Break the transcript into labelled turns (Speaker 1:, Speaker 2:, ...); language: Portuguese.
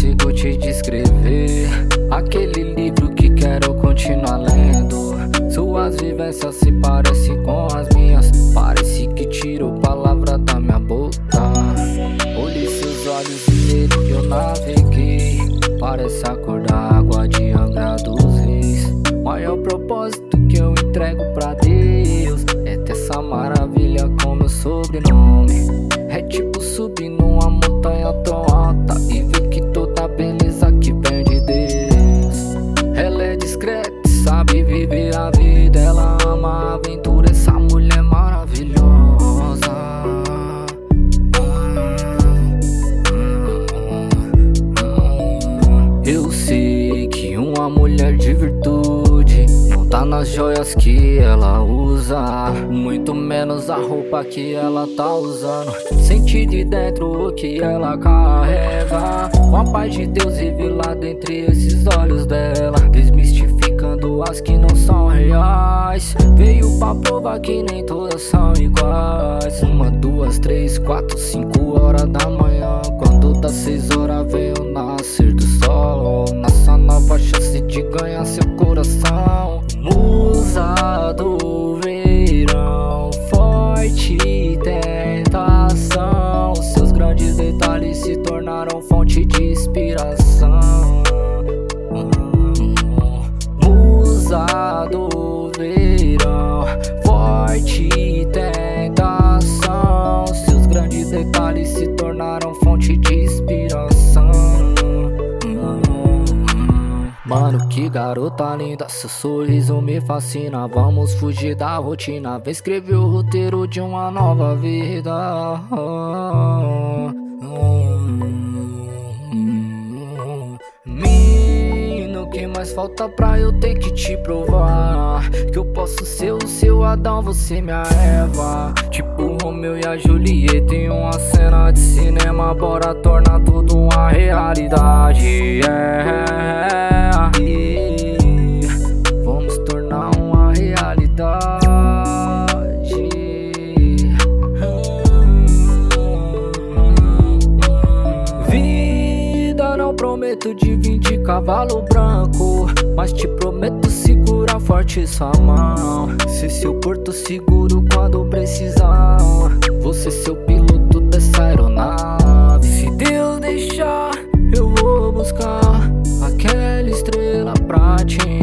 Speaker 1: consigo te descrever aquele livro que quero continuar lendo. Suas vivências se parecem com as minhas, parece que tirou palavra da minha boca. Olhei seus olhos e nele eu naveguei, parece a cor da água de Angra dos Reis. Maior propósito que eu entrego pra Deus é ter essa maravilha com meu sobrenome. É tipo subir numa montanha tão alta e ver que toda beleza que vem de Deus. Ela é discreta e sabe viver a vida, ela ama a aventura, essa mulher maravilhosa. Eu sei que uma mulher de virtude não tá nas joias que ela usa, muito menos a roupa que ela tá usando. Sente de dentro o que ela carrega, com a paz de Deus revelado entre esses olhos dela, desmistificando as que não são reais. Veio pra provar que nem todas são iguais. 1, 2, 3, 4, 5 horas da manhã, quando das 6 horas veio o nascer do sol. Nossa nova chance de ganhar seu coração. Musa do verão, forte tentação, seus grandes detalhes se tornaram fonte de inspiração. Musa do verão, forte tentação, seus grandes detalhes se tornaram fonte de inspiração. Mano, que garota linda, seu sorriso me fascina. Vamos fugir da rotina, vem escrever o roteiro de uma nova vida. Menino, o que mais falta pra eu ter que te provar que eu posso ser o seu Adão, você minha Eva. Tipo Romeu e a Julieta em uma cena de cinema, bora tornar tudo uma realidade. Vamos tornar uma realidade. Vida, não prometo de 20 cavalo branco, mas te prometo segurar forte sua mão. Ser seu porto seguro quando precisar, você seu piloto dessa aeronave. Se Deus deixar, eu vou buscar aquela estrela pra ti